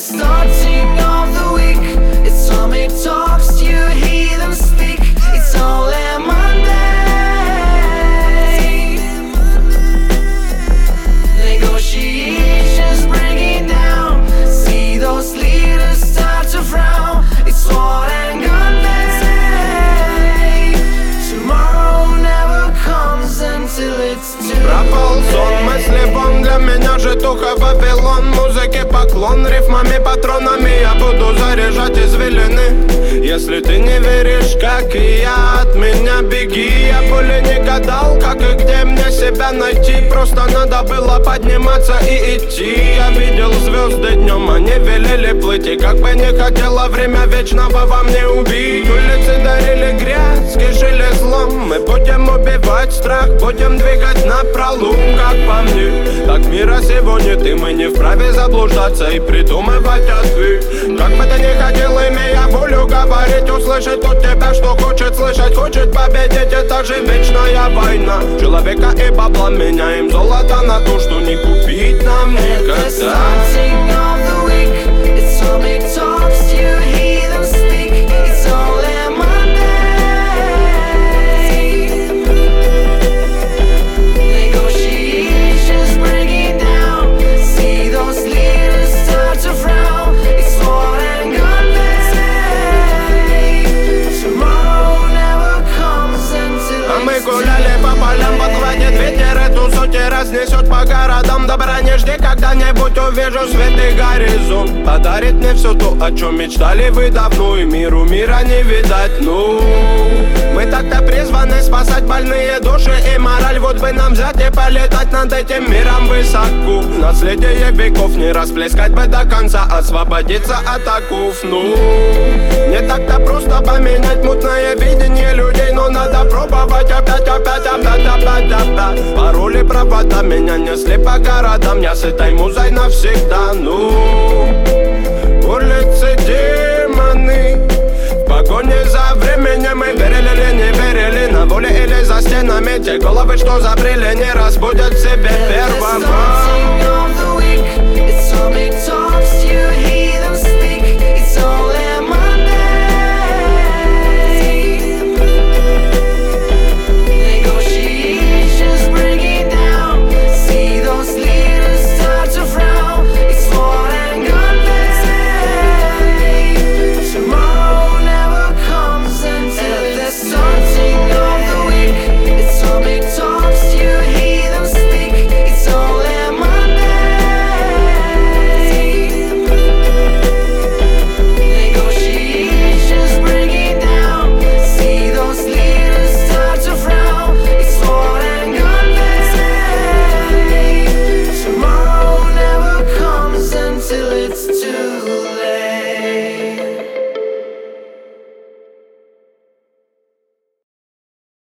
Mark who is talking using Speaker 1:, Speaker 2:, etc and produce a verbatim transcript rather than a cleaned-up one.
Speaker 1: starting of the week. It's time it talks, you hear them speak. It's only Monday. Negotiations breaking down. See those leaders start to frown. It's sword and gun day. Tomorrow never comes until it's too late.
Speaker 2: Пропал сон, мысли вон, для меня житуха Вавилон. Музыке поклон, рифмами, патронами я буду заряжать извилины. Если ты не веришь, как и я, от меня беги. Я более не гадал, как и где мне себя найти. Просто надо было подниматься и идти. Я видел звезды днем, они велели плыть. И как бы не хотела время вечного во мне убить. Улицы дарили грязь, кишили злом. Мы будем убивать страх, будем двигать напролом. Как по мне, так мира сегодня ты. Мы не вправе заблуждаться и придумывать ответ. Как бы ты ни хотел, имея волю говорить, услышать от тебя, что хочет слышать. Хочет победить, это же вечная война. Человека и бабла меняем золото на то, что не купить нам никогда. Разнесет по городам, добра не жди, когда-нибудь увижу свет и горизонт. Подарит мне все то, о чем мечтали вы давно, и миру мира не видать, ну. Мы так-то призваны спасать больные души и мораль. Вот бы нам взять и полетать над этим миром высоко. Наследие веков не расплескать бы до конца, освободиться от оков, ну. Не так-то просто поменять мутное видение людей, но надо пробовать опять, опять, опять, опять, опять. Пароли, провода меня несли по городам, я с этой музой навсегда, ну. Улицы демоны, в погоне за временем мы верили или не верили. На воле или за стенами, те головы, что забрели, не разбудят в себе первого.
Speaker 1: Till it's too late.